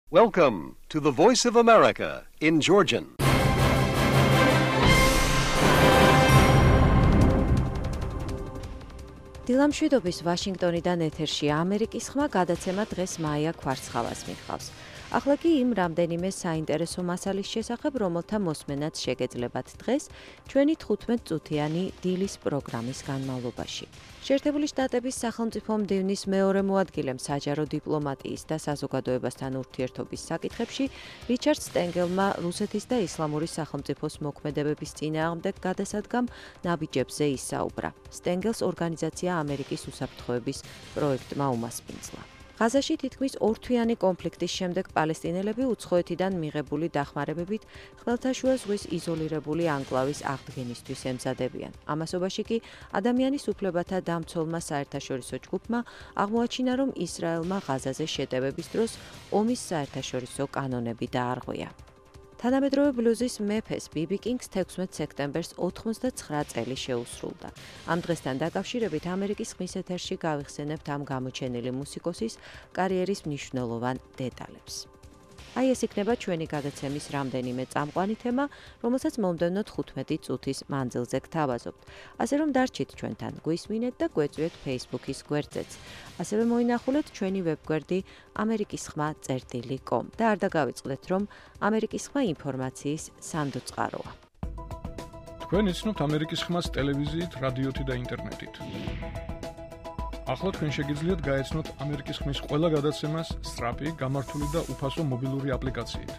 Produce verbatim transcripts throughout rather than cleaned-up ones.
Welcome to the Voice of America in Georgian. დილამშვიდობის ვაშინგტონიდან ეთერშია ამერიკის ხმა გადაცემა დღეს მაია ქვარცხალას მიხავს. ახლა კი იმ რამდენიმე საინტერესო მასალის შესახებ, რომელთა მოსმენაც შეგეძლებათ დღეს ჩვენი თხუთმეტ წუთიანი დილის პროგრამის განმავლობაში. შეერთებული შტატების სახელმწიფო მდივნის მეორე მოადგილემ საჯარო დიპლომატიის და საზოგადოებასთან ურთიერთობის საკითხებში რიჩარდ სტენგელმა რუსეთის და ისლამური სახელმწიფოს მოქმედებების წინააღმდეგ გადასადგამ ნაბიჯებზე ისაუბრა. სტენგელს ორგანიზაცია ამერიკის უსაფრთხოების პროექტმა უმასპინძლა. ღაზაში თითქმის ორთვიანი კონფლიქტის შემდეგ პალესტინელები უცხოეთიდან მიღებული დახმარებებით ხმელთაშუა ზღვის იზოლირებული ანკლავის აღდგენისთვის ემზადებიან. ამასობაში კი ადამიანის უფლებათა დამცველმა საერთაშორისო ჯგუფმა აღმოაჩინა, რომ ისრაელმა ღაზაზე შეტევების დროს ომის საერთაშორისო კანონები დაარღვია. თანამედროვე ბლუზის მეფეს ბიბი კინგს თექვსმეტ სექტემბერს ოთხმოცდაცხრა წელი შეუსრულდა. ამ დღესთან დაკავშირებით ამერიკის ხმის ეთერში გავიხსენებთ ამ გამოჩენილი მუსიკოსის კარიერის მნიშვნელოვან დეტალებს. აი ეს იქნება ჩვენი გადაცემის რამდენიმე წამყვანი თემა, რომელსაც მომდევნო თხუთმეტი წუთის მანძილზე გთავაზობთ. ასე რომ დარჩით ჩვენთან, გვისმინეთ და გვეწვიეთ Facebook-ის გვერდზეც. ასევე მოინახულეთ ჩვენი ვებგვერდი ამერიკის ხმა წერტილი კომ და არ დაგავიწყდეთ, რომ ამერიკის ხმა ინფორმაციის სანდოწყაროა. თქვენ იცნობთ ამერიკის ხმას ტელევიზიით, რადიოთი და ინტერნეტით. ახლა თქვენ შეგიძლიათ გაეცნოთ ამერიკის ხმის ყველა გადაცემას სწრაფი, გამართული და უფასო მობილური აპლიკაციით.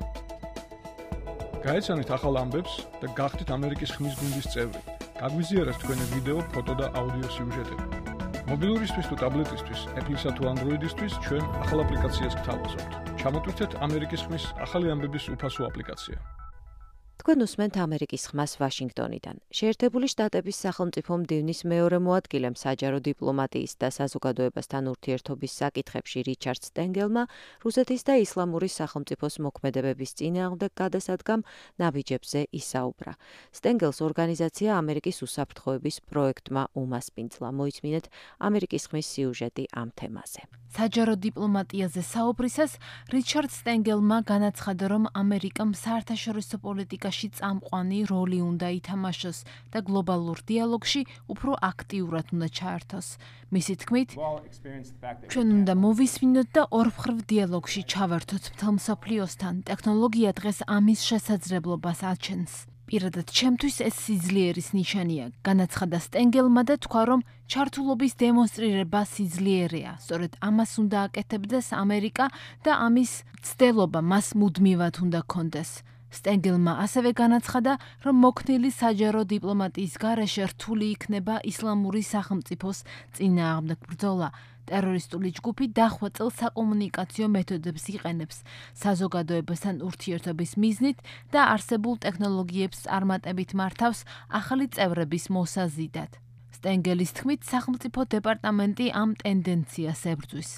გაეცანით ახალ ამბებს და გახდით ამერიკის ხმის გუნდის წევრი. გაგვიზიარეთ თქვენი ვიდეო, ფოტო და აუდიო სიუჟეტები. მობილურისთვის თუ ტაბლეტისთვის, Apple-ისა თუ Android-ისთვის ჩვენ ახალ აპლიკაციას გთავაზობთ. ჩამოტვირთეთ ამერიკის ხმის ახალი ამბების უფასო აპლიკაცია. თქვენ უსმენთ ამერიკის ხმას ვაშინგტონიდან. შეერთებული შტატების სახელმწიფო მდივნის მეორე მოადგილემ საჯარო დიპლომატიის და საზოგადოებასთან ურთიერთობის საკითხებში რიჩარდ სტენგელმა რუსეთის და ისლამური სახელმწიფოს მოქმედებების წინააღმდეგ გადასადგამ ნაბიჯებზე ისაუბრა. სტენგელს ორგანიზაცია ამერიკის უსაფრთხოების პროექტმა უმასპინძლა. მოისმინეთ ამერიკის ხმის სიუჟეტი ამ თემაზე. საჯარო დიპლომატიაზე საუბრისას რიჩარდ სტენგელმა განაცხადა, რომ ამერიკამ საერთაშორისო პოლიტიკაში წამყვანი როლი უნდა ითამაშოს და გლობალურ დიალოგში უფრო აქტიურად უნდა ჩაერთოს. მისი თქმით, ჩვენ უნდა მოვისმინოთ და ორმხრივ დიალოგში ჩავერთოთ მთელ მსოფლიოსთან. ტექნოლოგია დღეს ამის შესაძლებლობას აჩენს. პირადად ჩემთვის ეს სიძლიერის ნიშანია, განაცხადა სტენგელმა და თქვა, რომ ჩართულობის დემონსტრირება სიძლიერეა. სწორედ ამას უნდა აკეთებდეს ამერიკა და ამის ცდელობა მას მუდმივად უნდა ჰქონდეს. სტენგელმა ასევე განაცხადა, რომ მოქნილი საჯარო დიპლომატიის გარეშე რთული იქნება ისლამური სახელმწიფოს წინააღმდეგ ბრძოლა. ტერორისტული ჯგუფი დახვეწილ საკომუნიკაციო მეთოდებს იყენებს საზოგადოებასთან ურთიერთობის მიზნით და არსებულ ტექნოლოგიებს წარმატებით მართავს ახალი წევრების მოსაზიდად. სტენგელის თქმით, სახელმწიფო დეპარტამენტი ამ ტენდენციას ებრძვის.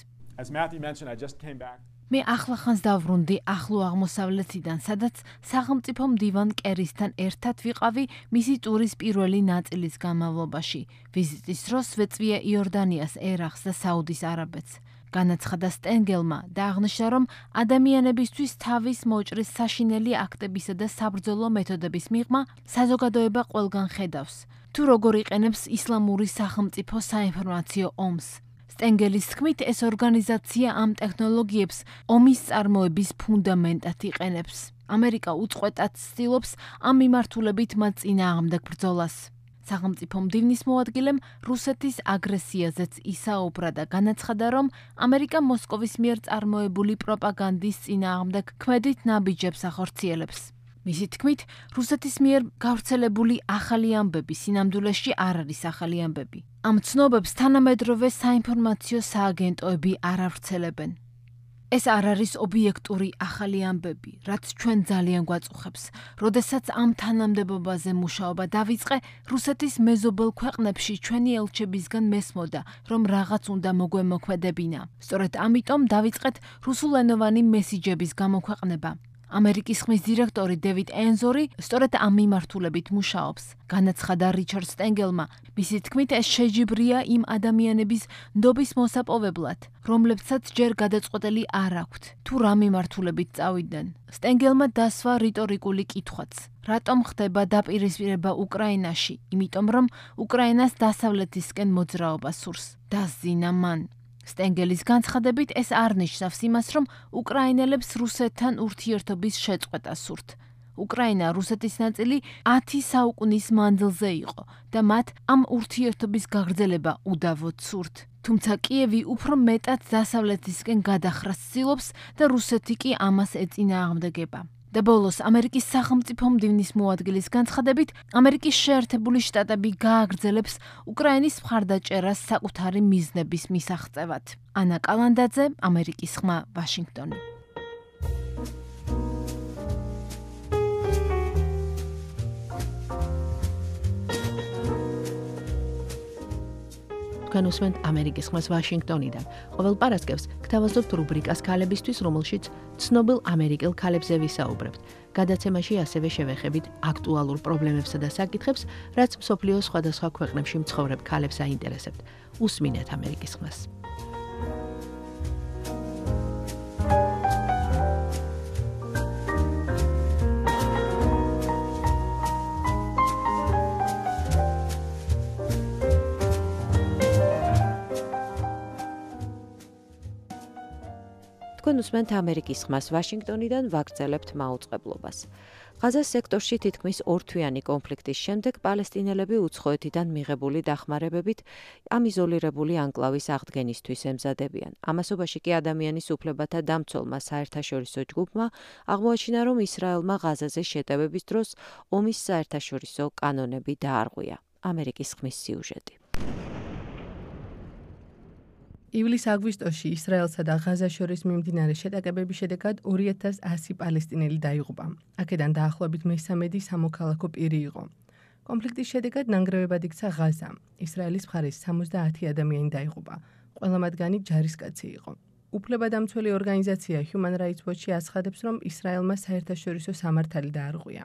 მე ახლახანს დავბრუნდი ახლო აღმოსავლეთიდან, სადაც სახელმწიფო მდივან კერისთან ერთად ვიყავი მისი ტურის პირველი ნაწილის განმავლობაში. ვიზიტის დროს ვეწვია იორდანიას, ერაყს და საუდის არაბეთს. განაცხადა სტენგელმა და აღნიშნა, რომ ადამიანებისთვის თავის მოჭრის საშინელი აქტებისა და საბრძოლო მეთოდების მიღმა საზოგადოება ყველგან ხედავს, თუ როგორ იყენებს ისლამური სახელმწიფო საინფორმაციო ომს. სტენგელის თქმით, ეს ორგანიზაცია ამ ტექნოლოგიებს ომის წარმოების ფუნდამენტად იყენებს. ამერიკა უწყვეტად ცდილობს ამ მიმართულებით მათ წინააღმდეგ ბრძოლას. სახელმწიფო მდივნის მოადგილემ რუსეთის აგრესიაზეც ისაუბრა და განაცხადა, რომ ამერიკა მოსკოვის მიერ წარმოებული პროპაგანდის წინააღმდეგ ქმედით ნაბიჯებს ახორციელებს. მისი თქმით, რუსეთის მიერ გავრცელებული ახალი ამბები სინამდვილეში არ არის ახალი ამბები. ამ ცნობებს თანამედროვე საინფორმაციო სააგენტოები არ ავრცელებენ. ეს არ არის ობიექტური ახალი ამბები, რაც ჩვენ ძალიან გვაწუხებს. როდესაც ამ თანამდებობაზე მუშაობა დავიწყე, რუსეთის მეზობელ ქვეყნებში ჩვენი ელჩებისგან მესმოდა, რომ რაღაც უნდა მოგვემოქმედებინა. სწორედ ამიტომ დავიწყეთ რუსულენოვანი მესიჯების გამოქვეყნება. ამერიკის ხმის დირექტორი დევიდ ენზორი სწორედ ამ მიმართულებით მუშაობს. განაცხადა რიჩარდ სტენგელმა, მისი თქმით ეს შეჯიბრია იმ ადამიანების ნდობის მოსაპოვებლად, რომლებსაც ჯერ გადაწყვეტილი არ აქვთ, თუ რა მიმართულებით წავიდნენ. სტენგელმა დასვა რიტორიკული კითხვაც. რატომ ხდება დაპირისპირება უკრაინაში? იმიტომ რომ უკრაინას დასავლეთისკენ მოძრაობა სურს. დასძინა მან. სტენგელის განცხადებით ეს არ ნიშნავს იმას, რომ უკრაინელებს რუსეთთან ურთიერთობის შეწყვეტა სურთ. უკრაინა რუსეთის ნაწილი ათი საუკუნის მანძილზე იყო და მათ ამ ურთიერთობის გაგრძელება უდავოდ სურთ. თუმცა კიევი უფრო მეტად დასავლეთისკენ გადახრას ცდილობს და რუსეთი კი ამას ეწინააღმდეგება. და ბოლოს ამერიკის სახელმწიფო მდივნის მოადგილის განცხადებით, ამერიკის შეერთებული შტატები გააგრძელებს უკრაინის მხარდაჭერას საკუთარი მიზნების მისაღწევად. ანა კალანდაძე, ამერიკის ხმა, ვაშინგტონი. თქვენ უსმენთ ამერიკის ხმას ვაშინგტონიდან. ყოველ პარასკევს გთავაზობთ რუბრიკას ქალებისთვის, რომელშიც ცნობილ ამერიკელ ქალებზე ვისაუბრებთ. გადაცემაში ასევე შევეხებით აქტუალურ პრობლემებსა და საკითხებს, რაც მსოფლიოს სხვადასხვა ქვეყნებში მცხოვრებ ქალებს აინტერესებთ. უსმინეთ ამერიკის ხმას. თქვენ უსმენთ ამერიკის ხმას ვაშინგტონიდან ვაგრძელებთ მაუწყებლობას. ღაზას სექტორში თითქმის ორთვიანი კონფლიქტის შემდეგ პალესტინელები უცხოეთიდან მიღებული დახმარებებით ამ იზოლირებული ანკლავის აღდგენისთვის ემზადებიან. ამასობაში კი ადამიანის უფლებათა დამცველმა საერთაშორისო ჯგუფმა აღმოაჩინა, რომ ისრაელმა ღაზაზე შეტევების დროს ომის საერთაშორისო კანონები დაარღვია. ამერიკის ხმის სიუჟეტი. ივლის-აგვისტოში ისრაელსა და ღაზას შორის მიმდინარე შეტაკებების შედეგად ორი ათას ასი პალესტინელი დაიღუპა. აქედან დაახლოებით მესამედი სამოქალაქო პირი იყო. კონფლიქტის შედეგად ნანგრევებად იქცა ღაზა. ისრაელის მხარეს სამოცდაათი ადამიანი დაიღუპა. ყველა მათგანი ჯარისკაცი იყო. უფლებადამცველი ორგანიზაცია Human Rights Watch აცხადებს, რომ ისრაელმა საერთაშორისო სამართალი დაარღვია.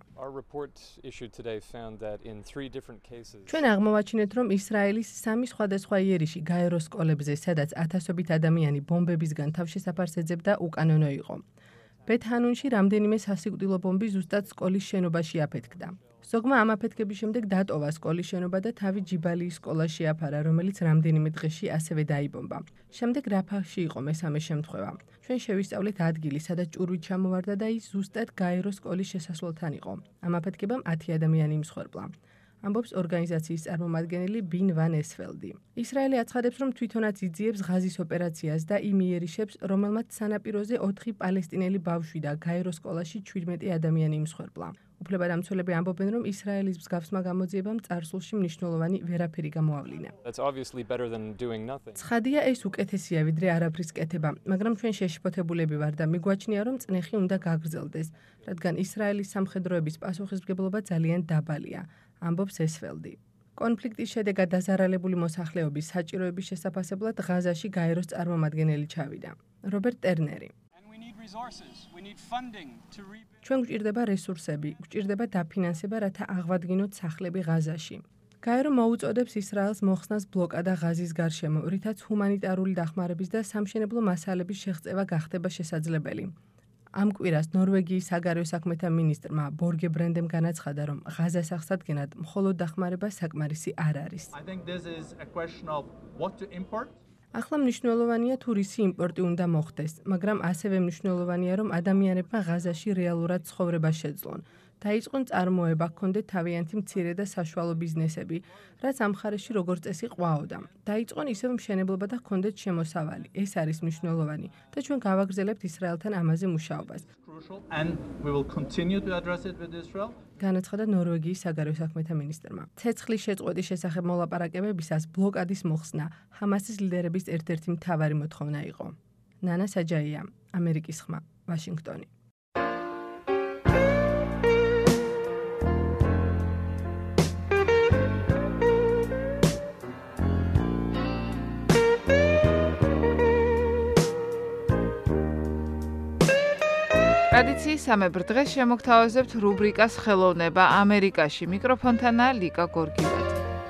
ჩვენ აღმოვაჩინეთ, რომ ისრაელის სამი სხვადასხვა იერიში გაეროს სკოლებზე, სადაც ათასობით ადამიანი ბომბებისგან თავშესაფარს ეძებდა, უკანონო იყო. ბეთ-ჰანუნში რამდენიმე სასიკვდილო ბომბი ზუსტად სკოლის შენობაში აფეთქდა. ზოგმა ამ აფეთქების შემდეგ დატოვა სკოლის შენობა და თავი ჯიბალიის სკოლაში აფარა, რომელიც რამდენიმე დღეში ასევე დაიბომბა. შემდეგ რაფაჰში იყო მესამე შემთხვევა. ჩვენ შევისწავლეთ ადგილი, სადაც ჭურვით ჩამოვარდა და ის ზუსტად გაეროს სკოლის შესასვლელთან იყო. ამ აფეთქებამ ათი ადამიანი იმსხვერპლა. ამბობს ორგანიზაციის წარმომადგენელი ბინ ვან ესფელდი. ისრაელი აცხადებს, რომ თვითონაც იძიებს ღაზის ოპერაციას და იმ იერიშებს, რომელმაც სანაპიროზე ოთხი პალესტინელი ბავშვი და გაეროს სკოლაში ჩვიდმეტი ადამიანი იმსხვერპლა. უფლებადამცველები ამბობენ, რომ ისრაელის მსგავსმა გამოძიებამ წარსულში მნიშვნელოვანი ვერაფერი გამოავლინა. ცხადია, ეს უკეთესია, ვიდრე არაფრის კეთება, მაგრამ ჩვენ შეშფოთებულები ვარ და მიგვაჩნია, რომ წნეხი უნდა გაგრძელდეს, რადგან ისრაელის სამხედროების პასუხისმგებლობა ძალიან დაბალია. ამბობს ესფელდი. კონფლიქტის შედეგად დაზარალებული მოსახლეობის საჭიროების შესაფასებლად ღაზაში გაეროს წარმომადგენელი ჩავიდა. რობერტ ტერნერი. ჩვენ გვჭირდება რესურსები, გვჭირდება დაფინანსება, რათა აღვადგინოთ სახლები ღაზაში. გაერო მოუწოდებს ისრაელს მოხსნას ბლოკადა ღაზის გარშემო, რითაც ჰუმანიტარული დახმარების და სამშენებლო მასალების შეღწევა გახდება შესაძლებელი. ამ კვირას ნორვეგიის საგარეო საქმეთა მინისტრმა ბორგე ბრენდემ განაცხადა, რომ ღაზას აღსადგენად მხოლოდ დახმარება საკმარისი არ არის. ახლა მნიშვნელოვანია თუ რისი იმპორტი უნდა მოხდეს, მაგრამ ასევე მნიშვნელოვანია, რომ ადამიანებმა ღაზაში რეალურად ცხოვრება შეძლონ. დაიწყონ წარმოება, ჰქონდეთ თავიანთი მცირე და საშუალო ბიზნესები, რაც ამ მხარეში როგორც წესი ყვაოდა. დაიწყონ ისევ მშენებლობა და ჰქონდეთ შემოსავალი. ეს არის მნიშვნელოვანი და ჩვენ გავაგრძელებთ ისრაელთან ამაზე მუშაობას. განაცხადა ნორვეგიის საგარეო საქმეთა მინისტრმა. ცეცხლის შეწყვეტის შესახებ მოლაპარაკებებისას ბლოკადის მოხსნა ჰამასის ლიდერების ერთ-ერთი მთავარი მოთხოვნა იყო. ნანა საჯაია, ამერიკის ხმა, ვაშინგტონი. ტრადიციისამებრ დღეს შემოგთავაზებთ რუბრიკას ხელოვნება ამერიკაში. მიკროფონთანაა ლიკა გორგილაძე.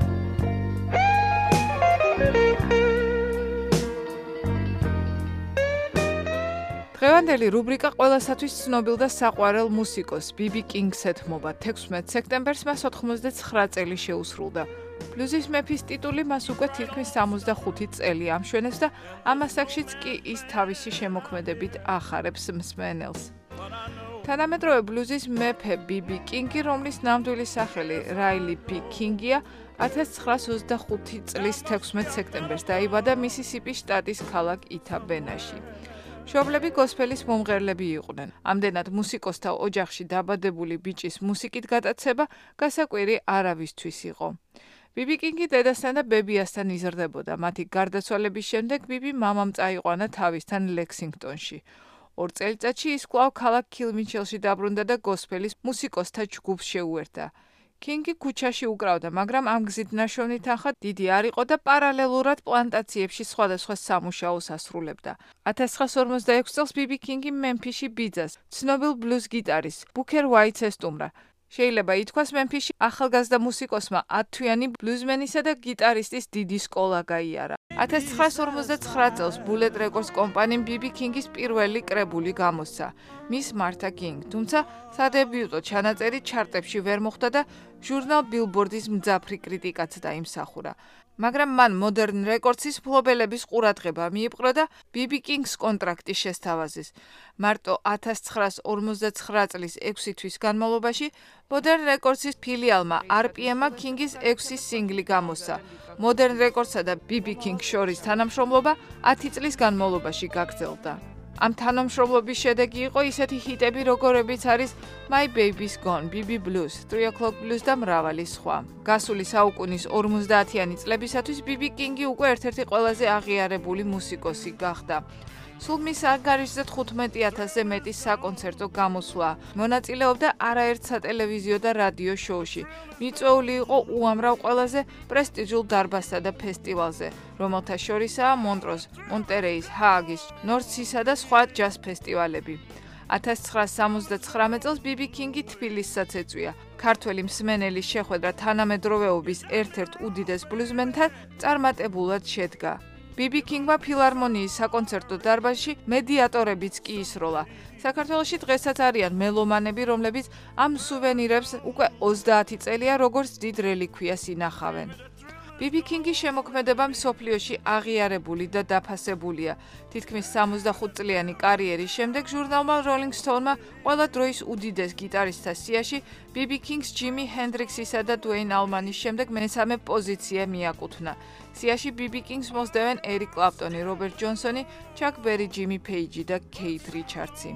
დღევანდელი რუბრიკა ყველასათვის ცნობილ და საყვარელ მუსიკოს ბიბი კინგს ეთმობა. თექვსმეტ სექტემბერს მას ოთხმოცდაცხრა წელი შეუსრულდა. ბლუზის მეფის ტიტული მას უკვე თითქმის სამოცდახუთი წელი ამშვენებს და ამ ასაკშიც კი ის თავისი შემოქმედებით ახარებს მსმენელს. თანამედროვე ბლუზის მეფე ბიბი კინგი, რომლის ნამდვილი სახელი რაილი პი კინგია, ათას ცხრაას ოცდახუთი წლის თექვსმეტ სექტემბერს დაიბადა მისისიპის შტატის ქალაქ იტაბენაში. მშობლები გოსპელის მომღერლები იყვნენ. ამდენად მუსიკოსთა ოჯახში დაბადებული ბიჭის მუსიკით გატაცება გასაკვირი არავისთვის იყო. ბიბი კინგი დედასთან და ბებიასთან იზრდებოდა. მათი გარდაცვალების შემდეგ ბიბი მამამ წაიყვანა თავისთან ლექსინგტონში. ორ წელიწადში ის კვლავ ქალაქ კილმიჩელში დაბრუნდა და გოსპელის მუსიკოსთა ჯგუფს შეუერთდა. კინგი ქუჩაში უკრავდა, მაგრამ ამ გზით ნაშოვნი თანხა დიდი არ იყო და პარალელურად პლანტაციებში სხვადასხვა სამუშაოს ასრულებდა. ათას ცხრაას ორმოცდაექვსი წელს ბიბი კინგი მემფისში ბიძას, ცნობილ ბლუზ გიტარისტს ბუქერ უაიტს ესტუმრა. შეიძლება ითქვას, მემფისში ახალგაზრდა მუსიკოსმა ათთვიანი ბლუზმენისა და გიტარისტის დიდი სკოლა გაიარა. ათას ცხრაას ორმოცდაცხრა წელს ბულეტ რეკორდს კომპანიამ ბიბი კინგის პირველი კრებული გამოსცა, Miss Martha King, თუმცა სადებიუტო ჩანაწერი ჩარტებში ვერ მოხვდა და ჟურნალ ბილბორდის მძაფრი კრიტიკაც დაიმსახურა. მაგრამ მან Modern Records-ის მფლობელების ყურადღება მიიპყრო და ბიბი კინგს კონტრაქტი შესთავაზეს. მარტო ათას ცხრაას ორმოცდაცხრა წლის ექვსი თვის განმავლობაში Modern Records-ის ფილიალმა არ პი ემ-მა კინგის ექვსი სინგლი გამოსცა. Modern Records-სა და ბიბი კინგს შორის თანამშრომლობა ათი წლის განმავლობაში გაგრძელდა. ამ თანამშრომლობის შედეგი იყო ისეთი ჰიტები, როგორებიც არის My Baby's Gone, Bibi Blues, three o'clock Blues და მრავალი სხვა. გასული საუკუნის ორმოცდაათიანი წლებისათვის ბიბი კინგი უკვე ერთ-ერთი ყველაზე აღიარებული მუსიკოსი გახდა. სულ მის ანგარიშზე თხუთმეტი ათასზე მეტი საკონცერტო გამოსვლა. მონაწილეობდა არაერთ სატელევიზიო და რადიო შოუში. მიწვეული იყო უამრავ ყველაზე პრესტიჟულ დარბაზსა და ფესტივალზე, რომელთა შორისაა მონტროს, მონტერეის, ჰააგის, ნორცისა და სხვა ჯაზ ფესტივალები. ათას ცხრაას სამოცდაცხრამეტ წელს ბიბი კინგი თბილისსაც ეწვია. ქართველი მსმენელის შეხვედრა თანამედროვეობის ერთ-ერთ უდიდეს ბლუზმენთან წარმატებულად შედგა. ბიბი კინგმა ფილარმონიის საკონცერტო დარბაზში მედიატორებიც კი ისროლა. საქართველოში დღესაც არიან მელომანები, რომლებიც ამ სუვენირებს უკვე ოცდაათი წელია როგორც დიდ რელიქვიას ინახავენ. ბიბი კინგის შემოქმედება მსოფლიოში აღიარებული და დაფასებულია. თითქმის სამოცდახუთწლიანი კარიერის შემდეგ ჟურნალმა Rolling Stone-მა ყველა დროის უდიდეს გიტარისტთა სიაში ბიბი კინგს ჯიმი ჰენდრიქსისა და დუეინ ალმანის შემდეგ მესამე პოზიცია მიაკუთვნა. სიაში ბიბი კინგს მოსდევენ ერიკ კლაპტონი, რობერტ ჯონსონი, ჩაკ ბერი, ჯიმი პეიჯი და კეით რიჩარდსი.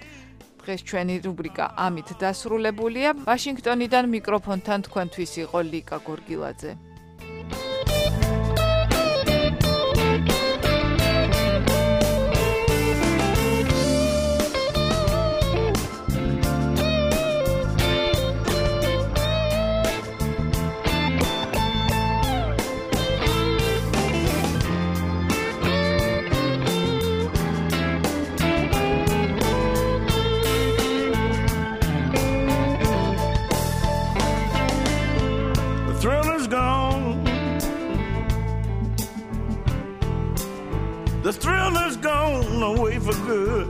დღეს ჩვენი რუბრიკა ამით დასრულებულია. ვაშინგტონიდან მიკროფონთან თქვენთვის იყო ლიკა გორგილაძე. The thrill is gone away for good.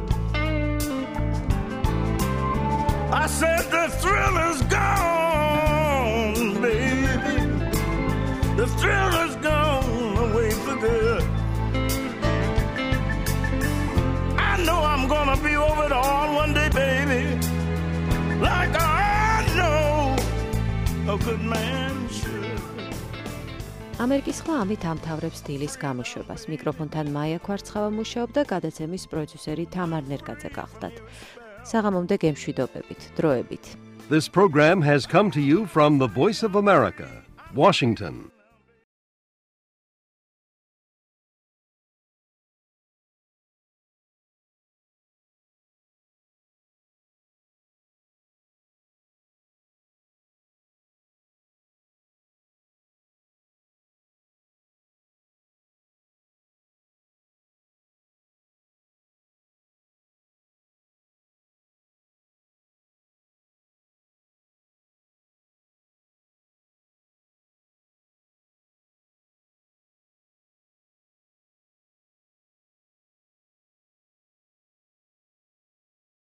I said the thrill is gone, baby. The thrill is gone away for good. I know I'm gonna be over it all one day, baby. Like I know a good man should. ამერიკის ხმა ამით ამთავრებს დილის გამოშვებას. მიკროფონთან მაია ქვარცხავა მუშაობდა, გადაცემის პროდიუსერი თამარ ნერგაძე გახლდათ. საღამომდე გემშვიდობებით, დროებით. This program has come to you from the Voice of America, Washington.